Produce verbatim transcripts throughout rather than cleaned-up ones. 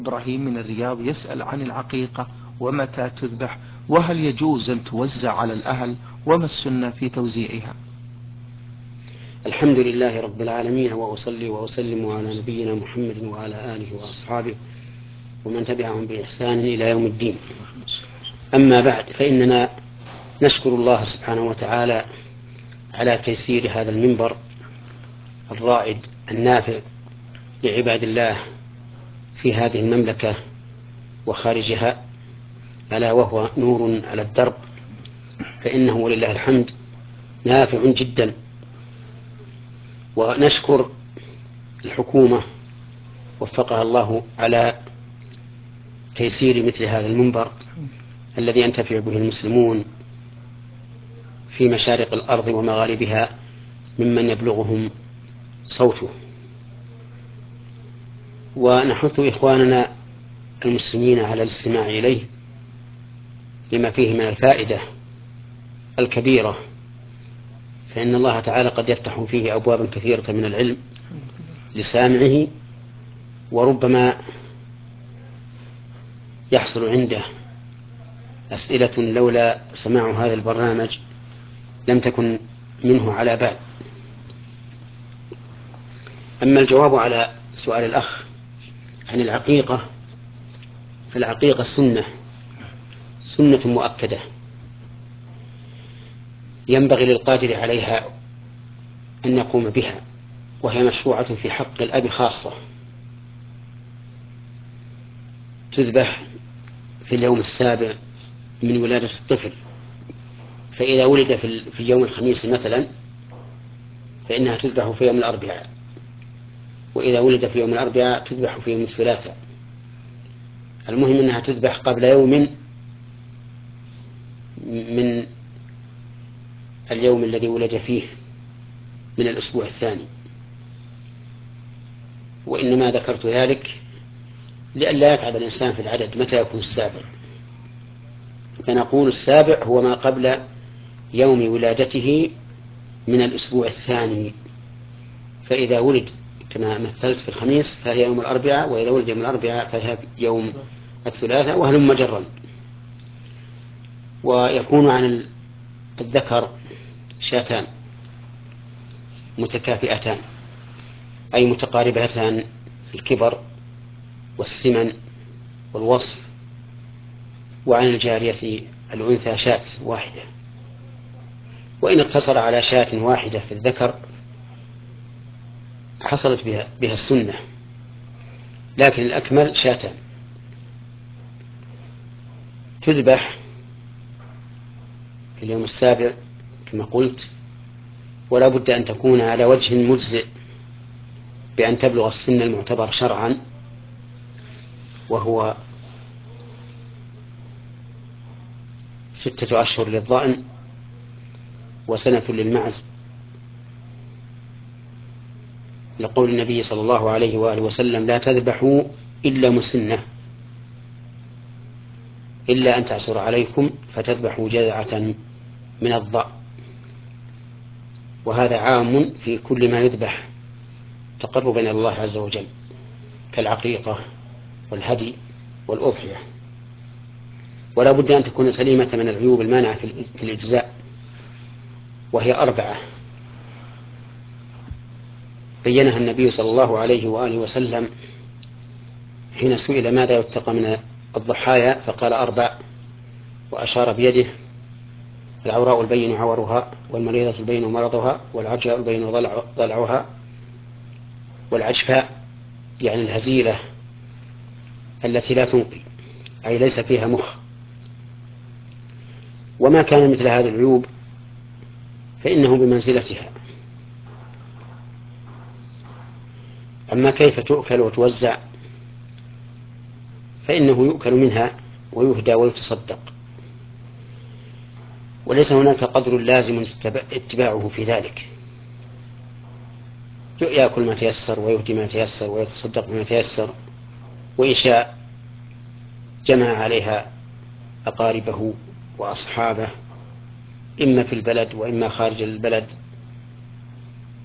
إبراهيم من الرياض يسأل عن العقيقة ومتى تذبح، وهل يجوز أن توزع على الأهل، وما السنة في توزيعها؟ الحمد لله رب العالمين، وأصلي وأسلم على نبينا محمد وعلى آله وأصحابه ومن تبعهم بإحسان إلى يوم الدين. أما بعد، فإننا نشكر الله سبحانه وتعالى على تيسير هذا المنبر الرائد النافع لعباد الله في هذه المملكة وخارجها، ألا وهو نور على الدرب، فإنه ولله الحمد نافع جدا. ونشكر الحكومة وفقها الله على تيسير مثل هذا المنبر الذي ينتفع به المسلمون في مشارق الأرض ومغاربها ممن يبلغهم صوته. ونحث إخواننا المسلمين على الاستماع إليه لما فيه من الفائدة الكبيرة، فإن الله تعالى قد يفتح فيه أبوابا كثيرة من العلم لسامعه، وربما يحصل عنده أسئلة لولا سماع هذا البرنامج لم تكن منه على بال. أما الجواب على سؤال الأخ عن العقيقة، فالعقيقة سنة سنة مؤكدة ينبغي للقادر عليها أن يقوم بها، وهي مشروعة في حق الأب خاصة. تذبح في اليوم السابع من ولادة الطفل، فإذا ولد في يوم الخميس مثلا فإنها تذبح في يوم الأربعاء، وإذا ولد في يوم الأربعاء تذبح في يوم الثلاثاء. المهم أنها تذبح قبل يوم من اليوم الذي ولد فيه من الأسبوع الثاني. وإنما ذكرت ذلك لئلا يتعب الإنسان في العدد متى يكون السابع، فنقول السابع هو ما قبل يوم ولادته من الأسبوع الثاني. فإذا ولد كما مثلت في الخميس فهي يوم الأربعاء، وإذا ولد يوم الأربعاء فهي يوم الثلاثاء، وهلم مجرا. ويكون عن الذكر شاتان متكافئتان، أي متقاربتان في الكبر والسمن والوصف، وعن الجارية الأنثى شاة واحدة. وإن اقتصر على شاة واحدة في الذكر حصلت بها, بها السنة، لكن الأكمل شاتان. تذبح في اليوم السابع كما قلت، ولا بد أن تكون على وجه مجزئ بأن تبلغ السن المعتبر شرعا، وهو ستة أشهر للضأن وسنة للمعز، لقول النبي صلى الله عليه وآله وسلم: لا تذبحوا إلا مسنة، إلا أن تعسر عليكم فتذبحوا جذعة من الضأن. وهذا عام في كل ما يذبح تقربا إلى الله عز وجل، كالعقيقة والهدي والأضحية. ولا بد أن تكون سليمة من العيوب المانعة في الإجزاء، وهي أربعة بينها النبي صلى الله عليه وآله وسلم حين سئل ماذا يتقى من الضحايا فقال: أربع، وأشار بيده: العوراء البين عورها، والمريضة البين مرضها، والعجاء البين ضلعها، والعجفاء يعني الهزيلة التي لا تنقي، أي ليس فيها مخ. وما كان مثل هذه العيوب فإنه بمنزلتها. أما كيف تؤكل وتوزع فإنه يؤكل منها ويهدى ويتصدق، وليس هناك قدر لازم اتباعه في ذلك. يأكل ما تيسر ويهدي ما تيسر ويتصدق ما تيسر، وإن شاء جمع عليها أقاربه وأصحابه إما في البلد وإما خارج البلد.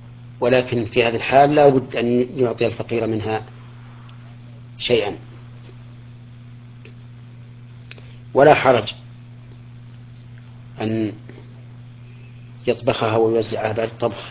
ولكن في هذه الحال لا بد أن يعطي الفقير منها شيئا ولا حرج أن يطبخها ويوزعها بعد الطبخ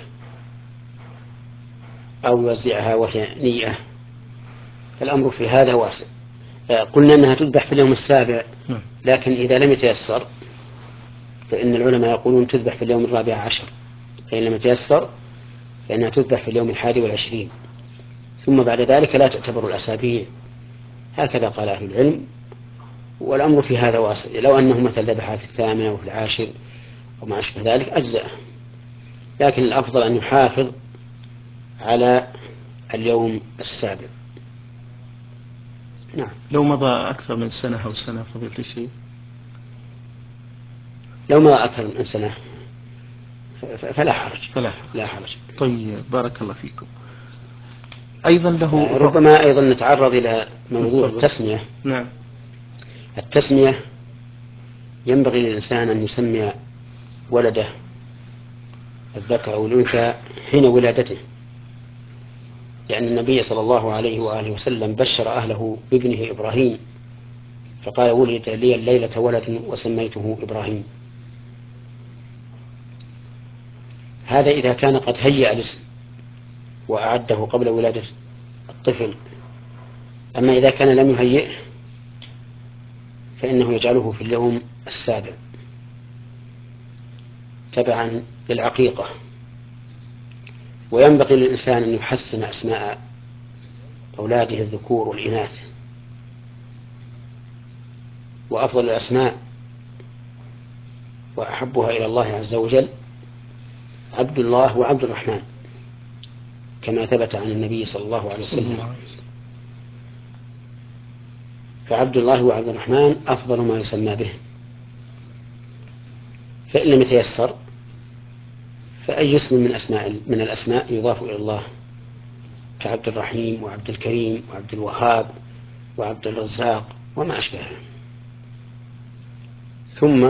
أو يوزعها وهي نية، فالأمر في هذا واسع. قلنا أنها تذبح في اليوم السابع، لكن إذا لم يتيسر فإن العلماء يقولون تذبح في اليوم الرابع عشر، فإن لم يتيسر فإنها تذبح في اليوم الحادي والعشرين، ثم بعد ذلك لا تعتبر الأسابيع، هكذا قال أهل العلم. والأمر في هذا واسع، لو أنه مثل ذبحها في الثامنة وفي العاشر وما أشبه ذلك أجزأه، لكن الأفضل أن يحافظ على اليوم السابع. نعم. لو مضى أكثر من سنة أو سنة فضيلة الشيخ، لو مضى أكثر من سنة فلا حرج. فلا لا حرج. طيب بارك الله فيكم. أيضا له ربما أيضا نتعرض إلى موضوع التسمية. نعم. التسمية ينبغي للإنسان أن يسمي ولده الذكر أو الأنثى حين ولادته، لأن النبي صلى الله عليه وآله وسلم بشر أهله بابنه إبراهيم فقال ولد لي الليلة ولد وسميته إبراهيم. هذا إذا كان قد هيأ الاسم وأعده قبل ولادة الطفل. أما إذا كان لم يهيئه فإنه يجعله في اليوم السابع تبعا للعقيقة. وينبغي للإنسان أن يحسن أسماء أولاده الذكور والإناث، وأفضل الأسماء وأحبها إلى الله عز وجل عبد الله وعبد الرحمن، كما ثبت عن النبي صلى الله عليه وسلم. فعبد الله وعبد الرحمن أفضل ما يسمى به، فإن لم يتيسر فأي اسم من أسماء من الأسماء يضاف إلى الله كعبد الرحيم وعبد الكريم وعبد الوهاب وعبد الرزاق وما أشبهه. ثم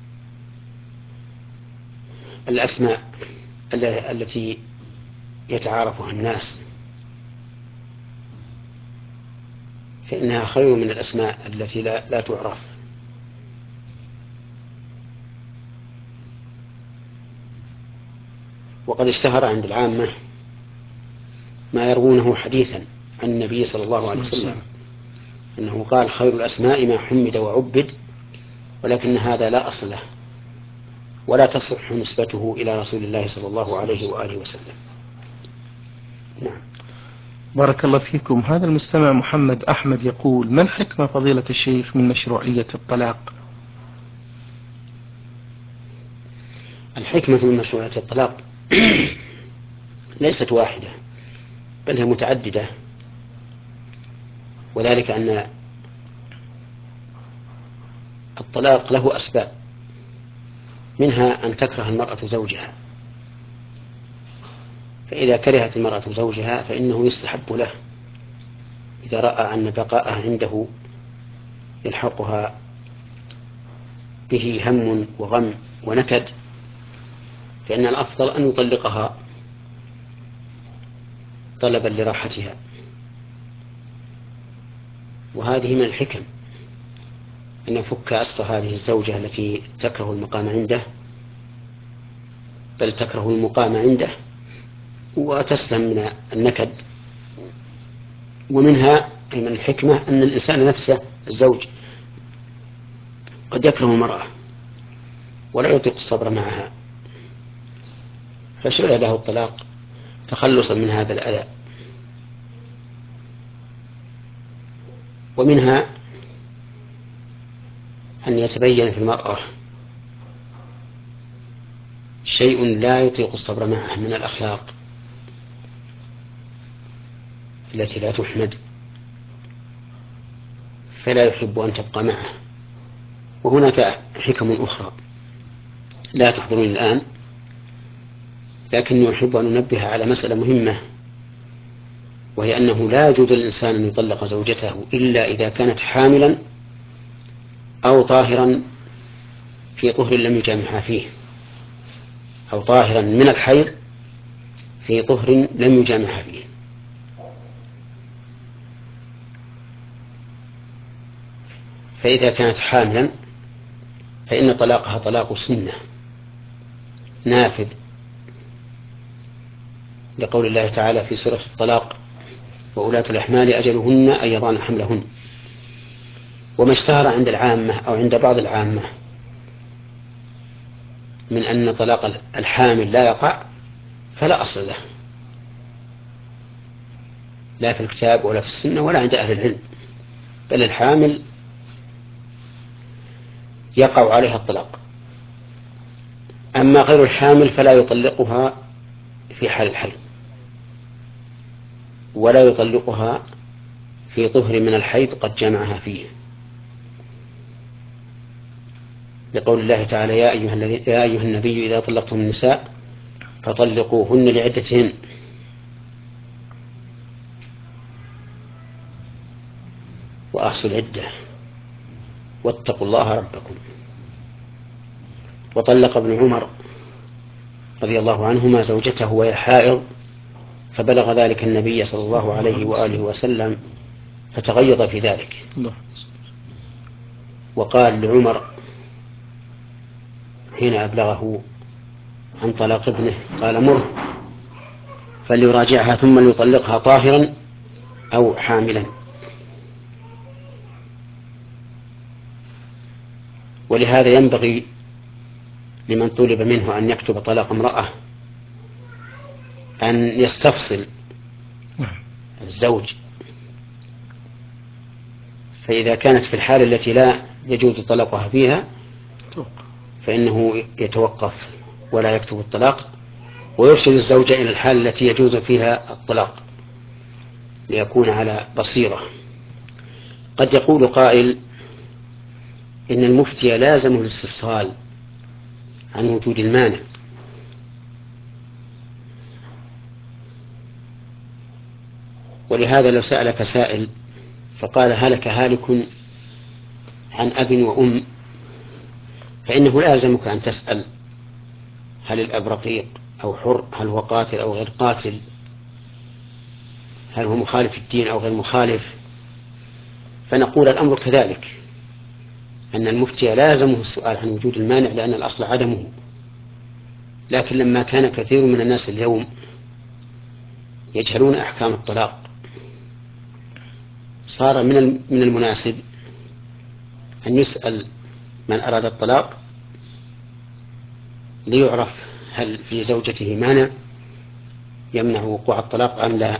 الأسماء التي يتعارفها الناس فإنها خير من الأسماء التي لا, لا تعرف. وقد اشتهر عند العامة ما يروونه حديثا عن النبي صلى الله عليه وسلم أنه قال خير الأسماء ما حمد وعبد، ولكن هذا لا أصل له ولا تصح نسبته إلى رسول الله صلى الله عليه وآله وسلم. نعم. بارك الله فيكم. هذا المستمع محمد أحمد يقول: ما الحكمة فضيلة الشيخ من مشروعية الطلاق؟ الحكمة من مشروعية الطلاق ليست واحدة بل هي متعددة، وذلك أن الطلاق له أسباب، منها أن تكره المرأة زوجها، فإذا كرهت المرأة زوجها فإنه يستحب له إذا رأى أن بقاءها عنده يلحقها به هم وغم ونكد، فإن الأفضل أن يطلقها طلبا لراحتها. وهذه من الحكم أن يفك أسر هذه الزوجة التي تكره المقام عنده، بل تكره المقام عنده وتسلم من النكد. ومنها أي من الحكمة أن الإنسان نفسه الزوج قد يكره المرأة ولا يطيق الصبر معها، فشرع له الطلاق تخلصا من هذا الأذى. ومنها أن يتبين في المرأة شيء لا يطيق الصبر معه من الأخلاق التي لا تحمد، فلا يحب أن تبقى معه. وهناك حكم أخرى لا تحضرني الآن، لكني أحب أن أنبه على مسألة مهمة، وهي أنه لا يجوز للإنسان أن يطلق زوجته إلا إذا كانت حاملا أو طاهرا في طهر لم يجامعها فيه، أو طاهرا من الحيض في طهر لم يجامعها فيه. فإذا كانت حاملا فإن طلاقها طلاق سنة نافذ، لقول الله تعالى في سورة الطلاق: وأولاة الأحمال أجلهن أن يضعن حملهن. وما اشتهر عند العامة أو عند بعض العامة من أن طلاق الحامل لا يقع فلا أصل له، لا في الكتاب ولا في السنة ولا عند أهل العلم، بل الحامل يقع عليها الطلاق. أما غير الحامل فلا يطلقها في حال الحيض، ولا يطلقها في طهر من الحيض قد جمعها فيه، لقول الله تعالى: يا أيها, يا أيها النبي إذا طلقتم النساء فطلقوهن لعدتهن. وأحصوا العدة واتقوا الله ربكم. وطلق ابن عمر رضي الله عنهما زوجته وهي حائض، فبلغ ذلك النبي صلى الله عليه وآله وسلم فتغيظ في ذلك، وقال لعمر حين أبلغه عن طلاق ابنه، قال: مره فليراجعها ثم ليطلقها طاهرا أو حاملا. ولهذا ينبغي لمن طلب منه أن يكتب طلاق امرأة أن يستفصل الزوج، فإذا كانت في الحالة التي لا يجوز طلاقها فيها فإنه يتوقف ولا يكتب الطلاق، ويرسل الزوجة إلى الحالة التي يجوز فيها الطلاق ليكون على بصيرة. قد يقول قائل: إن المفتي لازمه الاستفصال عن وجود المانع، ولهذا لو سألك سائل فقال: هلك هالك عن أب وأم، فإنه لازمك أن تسأل: هل الأب رقيق أو حر؟ هل هو قاتل أو غير قاتل؟ هل هو مخالف الدين أو غير مخالف؟ فنقول الأمر كذلك، أن المفتي لازمه السؤال عن وجود المانع لأن الأصل عدمه. لكن لما كان كثير من الناس اليوم يجهلون أحكام الطلاق، صار من من المناسب أن يسأل من أراد الطلاق ليعرف هل في زوجته مانع يمنع وقوع الطلاق أم لا.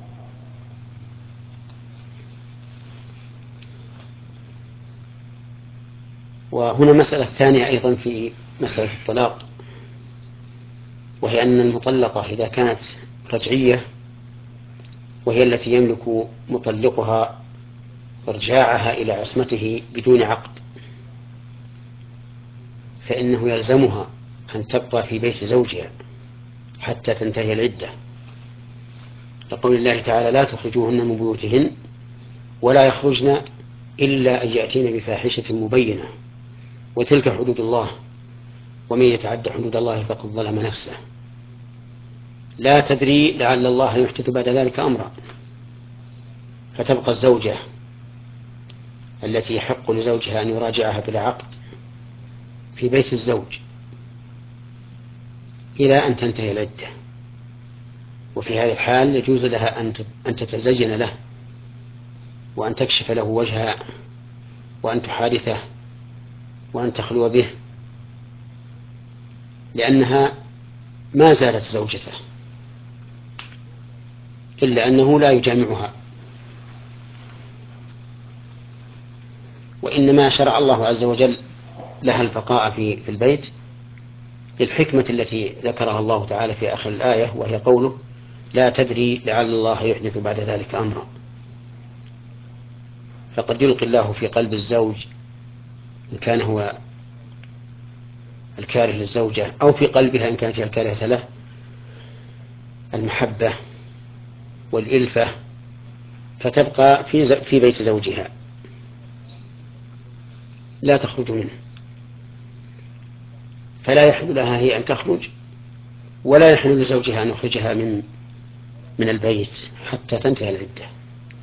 وهنا مسألة ثانية أيضا في مسألة الطلاق، وهي أن المطلقة إذا كانت رجعية وهي التي يملك مطلقها إرجاعها إلى عصمته بدون عقد، فإنه يلزمها أن تبقى في بيت زوجها حتى تنتهي العدة، لقول الله تعالى: لا تخرجوهن من بيوتهن ولا يخرجن إلا أن يأتين بفاحشة مبينة وتلك حدود الله ومن يتعد حدود الله فقد ظلم نفسه. لا تدري لعل الله يحدث بعد ذلك أمرا. فتبقى الزوجة التي يحق لزوجها أن يراجعها بلا عقد في بيت الزوج إلى أن تنتهي العدة، وفي هذه الحال يجوز لها أن تتزين له وأن تكشف له وجهها وأن تحادثه وأن تخلو به، لأنها ما زالت زوجته، إلا أنه لا يجامعها. وإنما شرع الله عز وجل لها البقاء في في البيت للحكمة التي ذكرها الله تعالى في آخر الآية، وهي قوله: لا تدري لعل الله يحدث بعد ذلك أمرا. فقد يلقي الله في قلب الزوج إن كان هو الكاره للزوجة أو في قلبها إن كانت هي الكارهة له المحبة والإلفة، فتبقى في في بيت زوجها لا تخرج منه، فلا يحل لها هي أن تخرج ولا يحل لزوجها أن يخرجها من من البيت حتى تنتهي العدة.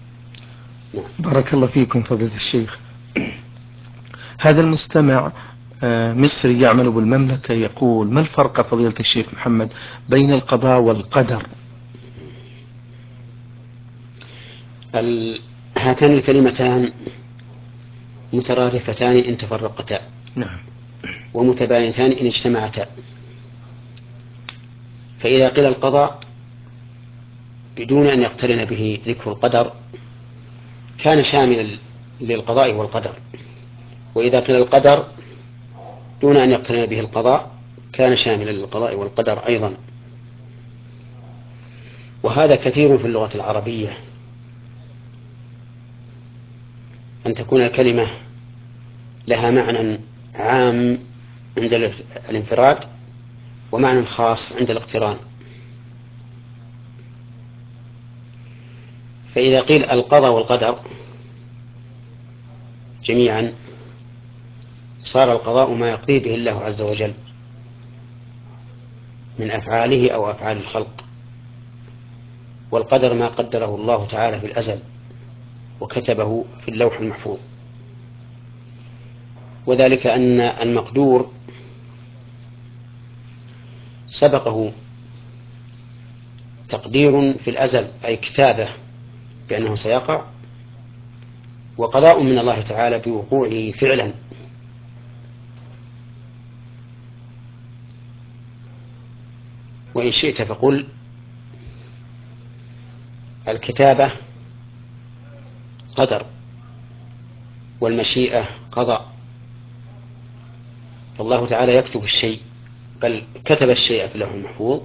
بارك الله فيكم فضيلة الشيخ. هذا المستمع آه، مصري يعمل بالمملكة يقول: ما الفرق فضيلة الشيخ محمد بين القضاء والقدر؟ هاتان الكلمتان مترادفتان إن تفرقتا، نعم، ومتباينتان إن اجتمعتا. فإذا قيل القضاء بدون أن يقترن به ذكر القدر كان شاملا للقضاء والقدر، وإذا قيل القدر دون أن يقترن به القضاء كان شاملا للقضاء والقدر أيضا. وهذا كثير في اللغة العربية، أن تكون الكلمة لها معنى عام عند الانفراد ومعنى خاص عند الاقتران. فإذا قيل القضاء والقدر جميعا صار القضاء ما يقضي به الله عز وجل من أفعاله أو أفعال الخلق، والقدر ما قدره الله تعالى في الأزل وكتبه في اللوح المحفوظ. وذلك أن المقدور سبقه تقدير في الأزل أي كتابة بأنه سيقع، وقضاء من الله تعالى بوقوعه فعلا. وإن شئت فقل الكتابة قدر والمشيئة قضاء. فالله تعالى يكتب الشيء، بل كتب الشيء في اللوح المحفوظ،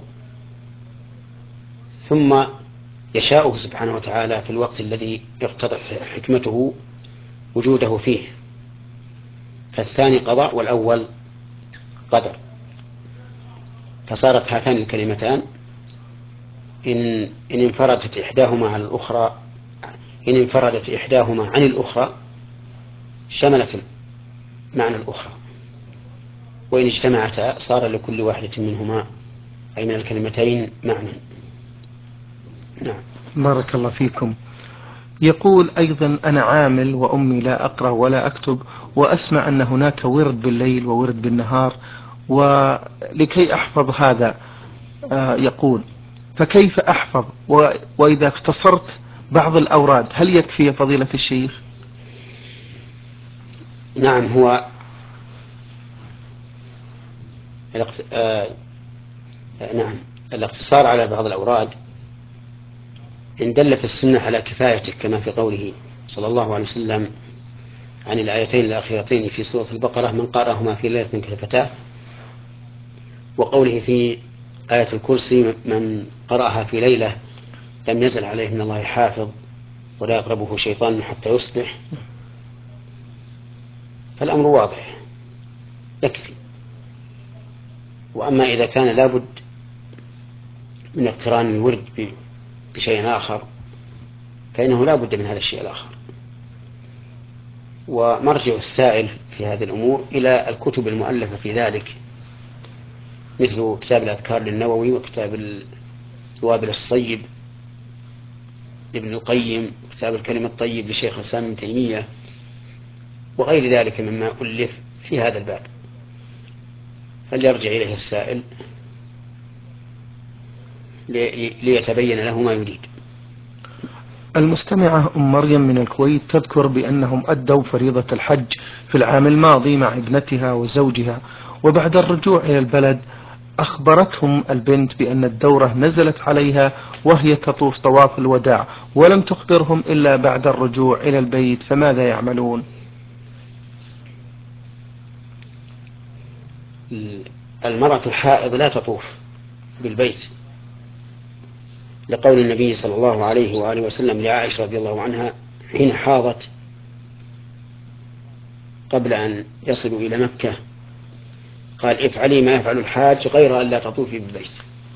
ثم يشاءه سبحانه وتعالى في الوقت الذي اقتضت حكمته وجوده فيه. فالثاني قضاء والأول قدر. فصارت هاتان الكلمتان إن, إن انفردت إحداهما على الأخرى إن انفردت إحداهما عن الأخرى شملت معنى الأخرى، وإن اجتمعتا صار لكل واحدة منهما أي من الكلمتين معنى. نعم. بارك الله فيكم. يقول أيضا: أنا عامل وأمي لا أقرأ ولا أكتب، وأسمع أن هناك ورد بالليل وورد بالنهار، ولكي أحفظ هذا آه يقول: فكيف أحفظ؟ وإذا اختصرت بعض الأوراد هل يكفي فضيلة الشيخ؟ نعم. هو الاقت... آه... نعم الاقتصار على بعض الأوراد إن دلت السنة على كفايته، كما في قوله صلى الله عليه وسلم عن الآيتين الأخيرتين في سورة البقرة: من قرأهما في ليلة كفتاه، وقوله في آية الكرسي: من قرأها في ليلة لم يزل عليه من الله حافظ ولا يقربه شيطان حتى يصبح. فالأمر واضح يكفي. وأما إذا كان لابد من اقتران الورد بشيء آخر فإنه لا بد من هذا الشيء الآخر. ومرجع السائل في هذه الأمور إلى الكتب المؤلفة في ذلك، مثل كتاب الأذكار للنووي، وكتاب الوابل الصيب لابن القيم، وكتاب الكلم الطيب لشيخ الإسلام ابن تيمية، وغير ذلك مما ألف في هذا الباب، فليرجع إليه السائل ليتبين له ما يريد. المستمعة أم مريم من الكويت تذكر بأنهم أدوا فريضة الحج في العام الماضي مع ابنتها وزوجها، وبعد الرجوع إلى البلد أخبرتهم البنت بأن الدورة نزلت عليها وهي تطوف طواف الوداع، ولم تخبرهم إلا بعد الرجوع إلى البيت، فماذا يعملون؟ المرأة الحائض لا تطوف بالبيت، لقول النبي صلى الله عليه وآله وسلم لعائشة رضي الله عنها حين حاضت قبل أن يصلوا إلى مكة: قال: افعلي ما يفعل الحاج غير أن لا تطوفي بالبيت.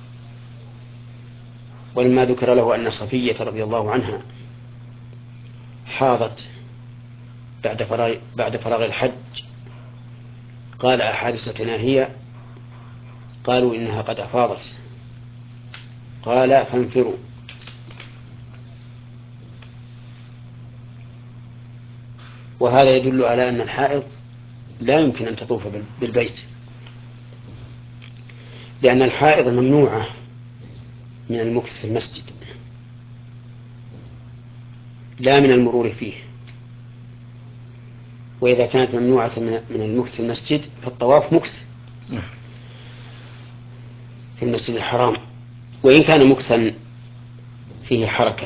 ولما ذكر له أن صفية رضي الله عنها حاضت بعد فراغ, بعد فراغ الحج قال: أحادثتنا هي؟ قالوا: إنها قد أفاضت. قال: فانفروا. وهذا يدل على أن الحائض لا يمكن أن تطوف بالبيت، لأن الحائض ممنوعة من المكث في المسجد لا من المرور فيه. وإذا كانت ممنوعة من المكث في المسجد فالطواف مكث في المسجد الحرام، وإن كان مكثا فيه حركة.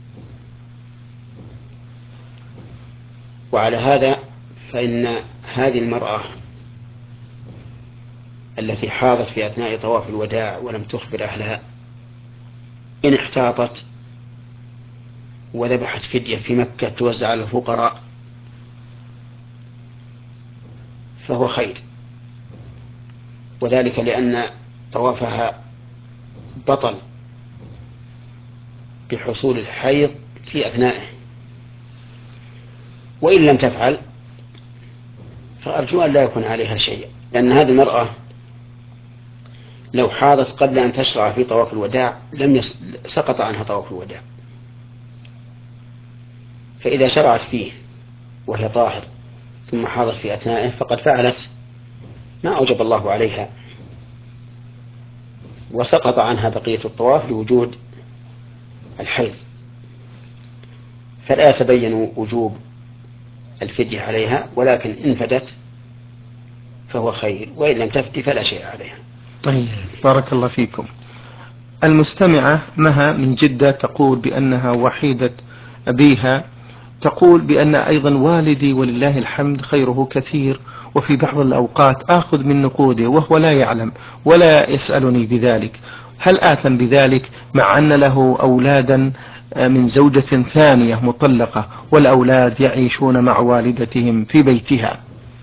وعلى هذا فإن هذه المرأة التي حاضت في أثناء طواف الوداع ولم تخبر أهلها إن احتاطت وذبحت فدية في مكة توزع على الفقراء فهو خير، وذلك لأن طوافها بطل بحصول الحيض في أثنائه. وإن لم تفعل فأرجو أن لا يكون عليها شيء، لأن هذه المرأة لو حاضت قبل أن تشرع في طواف الوداع لم يس... سقط عنها طواف الوداع. فإذا شرعت فيه وهي طاهر ثم حاضت في أثنائه فقد فعلت ما أوجب الله عليها، وسقط عنها بقية الطواف لوجود الحيض. فلا يتبين وجوب الفدية عليها، ولكن إن فدت فهو خير، وإن لم تفدي فلا شيء عليها. طيب بارك الله فيكم. المستمعة مها من جدة تقول بأنها وحيدة أبيها، تقول بأن أيضا والدي ولله الحمد خيره كثير، وفي بعض الأوقات آخذ من نقوده وهو لا يعلم ولا يسألني بذلك، هل آثم بذلك مع أن له أولادا من زوجة ثانية مطلقة والأولاد يعيشون مع والدتهم في بيتها؟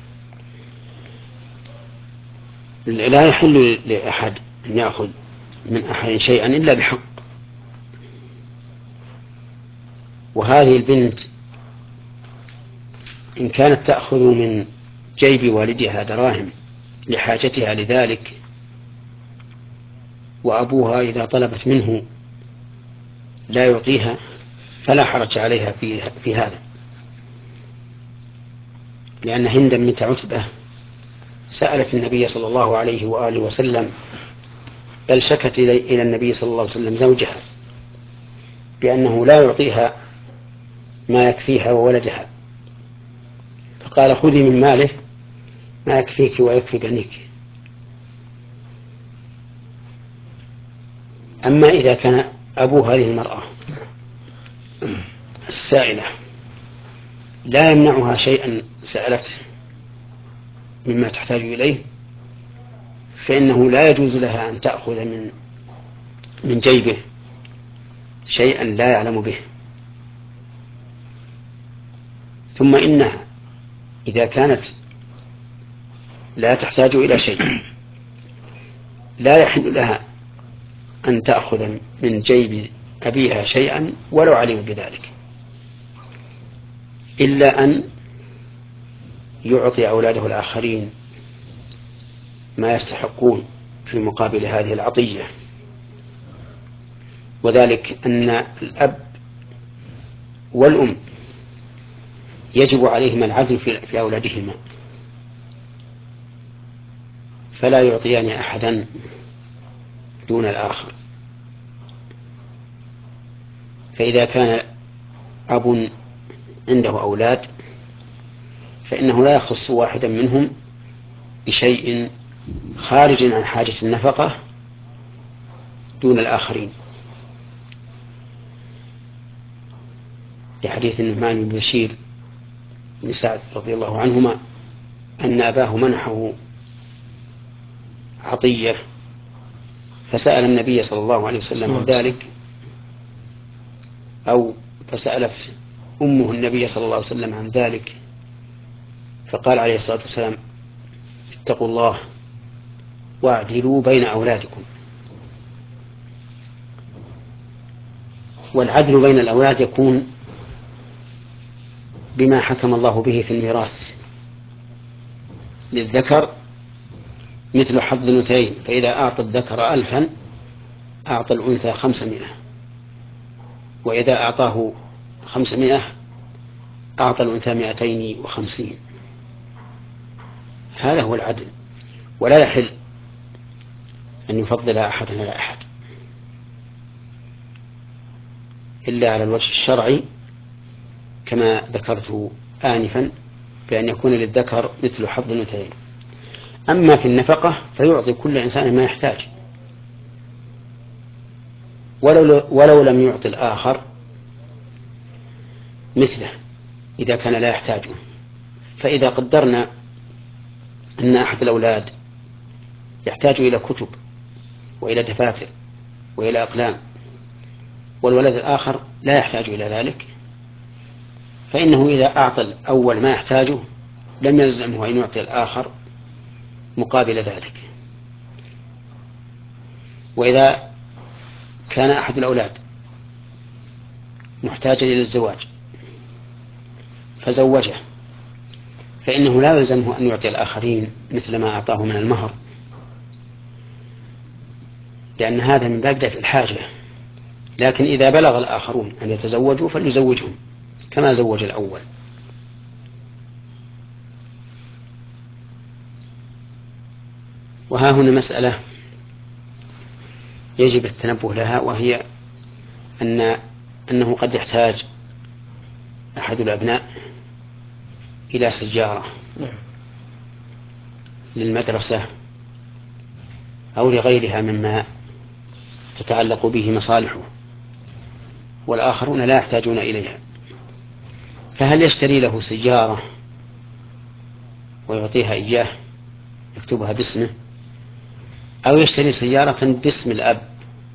لا يحل لأحد أن يأخذ من أحد شيئا إلا بحق. وهذه البنت إن كانت تأخذ من جيب والدها دراهم لحاجتها لذلك، وأبوها إذا طلبت منه لا يعطيها، فلا حرج عليها في, في هذا، لأن هند بنت عتبة سألت النبي صلى الله عليه وآله وسلم، بل شكت إلى النبي صلى الله عليه وسلم زوجها بأنه لا يعطيها ما يكفيها وولدها، فقال خذي من ماله ما يكفيك ويكفي بنيك. أما إذا كان أبو هذه المرأة السائلة لا يمنعها شيئا سألته مما تحتاج إليه، فإنه لا يجوز لها أن تأخذ من من جيبه شيئا لا يعلم به. ثم إنها إذا كانت لا تحتاج إلى شيء لا يحل لها أن تأخذ من جيب أبيها شيئا ولو علم بذلك، إلا أن يعطي أولاده الآخرين ما يستحقون في مقابل هذه العطية. وذلك أن الأب والأم يجب عليهما العدل في أولادهما، فلا يعطيان أحدا دون الآخر. فإذا كان أب عنده أولاد فإنه لا يخص واحدا منهم بشيء خارج عن حاجة النفقة دون الآخرين، لحديث النعمان بن بشير بن سعد رضي الله عنهما أن أباه منحه عطية فسأل النبي صلى الله عليه وسلم عن ذلك، أو فسألت أمه النبي صلى الله عليه وسلم عن ذلك، فقال عليه الصلاة والسلام اتقوا الله واعدلوا بين أولادكم. والعدل بين الأولاد يكون بما حكم الله به في الميراث، للذكر مثل حظ الأنثيين، فإذا أعطى الذكر ألفا أعطى الأنثى خمسمائة، وإذا أعطاه خمسمائة أعطى الأنثى مائتين وخمسين. هذا هو العدل، ولا يحل أن يفضل أحد على أحد إلا على الوجه الشرعي كما ذكرت آنفا، بأن يكون للذكر مثل حظ الأنثيين. أما في النفقة فيعطي كل إنسان ما يحتاج، ولو, ولو لم يعطي الآخر مثله إذا كان لا يحتاجه. فإذا قدرنا أن أحد الأولاد يحتاج إلى كتب وإلى دفاتر وإلى أقلام، والولد الآخر لا يحتاج إلى ذلك، فإنه إذا أعطى الأول ما يحتاجه لم يلزمه أن يعطي الآخر مقابل ذلك. وإذا كان أحد الأولاد محتاجا إلى الزواج فزوجه، فإنه لا يلزمه أن يعطي الآخرين مثل ما أعطاه من المهر، لأن هذا من باب دفع الحاجة. لكن إذا بلغ الآخرون أن يتزوجوا فليزوجهم كما زوج الأول. وها هنا مسألة يجب التنبه لها، وهي أن أنه قد يحتاج أحد الأبناء إلى سيارة للمدرسة أو لغيرها مما تتعلق به مصالحه، والآخرون لا يحتاجون إليها، فهل يشتري له سيارة ويعطيها إياه يكتبها باسمه، أو يشتري سيارة باسم الأب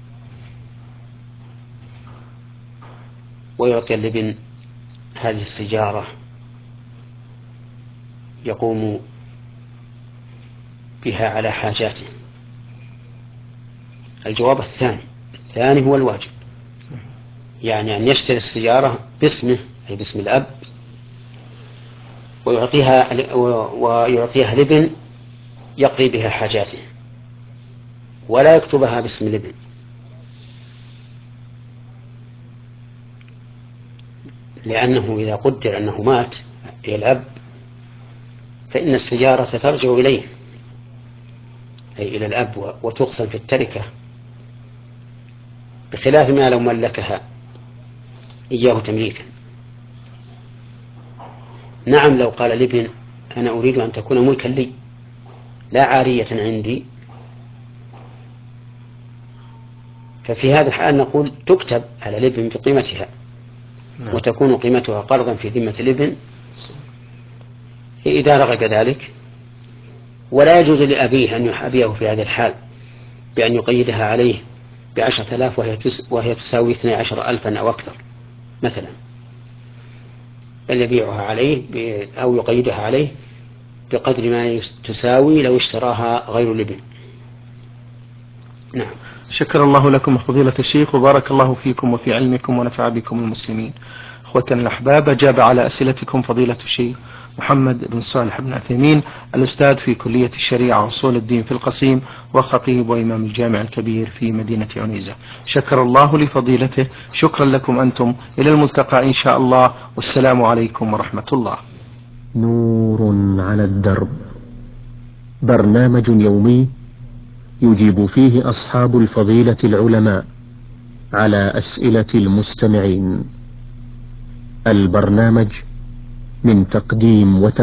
ويعطي الابن هذه السيارة يقوم بها على حاجاته؟ الجواب الثاني الثاني هو الواجب، يعني أن يشتري السيارة باسمه أي باسم الأب ويعطيها ويعطيها الابن يقضي بها حاجاته، ولا يكتبها باسم الابن، لأنه إذا قدر أنه مات أي الأب فإن السيارة ترجع إليه أي إلى الأب وتقسم في التركة، بخلاف ما لو ملكها إياه تمليكا. نعم لو قال الابن أنا أريد أن تكون ملكا لي لا عارية عندي، ففي هذا الحال نقول تكتب على الابن بقيمتها وتكون قيمتها قرضا في ذمة الابن إذا رغب ذلك، ولا يجوز لأبيه أن يحابيه في هذا الحال بأن يقيدها عليه بعشرة آلاف وهي تساوي اثني عشر ألفا أو أكثر مثلا، بل يبيعها عليه أو يقيدها عليه بقدر ما تساوي لو اشتراها غير الابن. نعم. شكر الله لكم فضيلة الشيخ وبارك الله فيكم وفي علمكم ونفع بكم المسلمين. أخوتنا الأحباب، أجاب على أسئلتكم فضيلة الشيخ محمد بن صالح بن عثيمين، الأستاذ في كلية الشريعة وأصول الدين في القصيم وخطيب وإمام الجامع الكبير في مدينة عنيزة. شكر الله لفضيلته. شكرا لكم أنتم، إلى الملتقى إن شاء الله، والسلام عليكم ورحمة الله. نور على الدرب، برنامج يومي يجيب فيه أصحاب الفضيلة العلماء على أسئلة المستمعين. البرنامج من تقديم وتقديم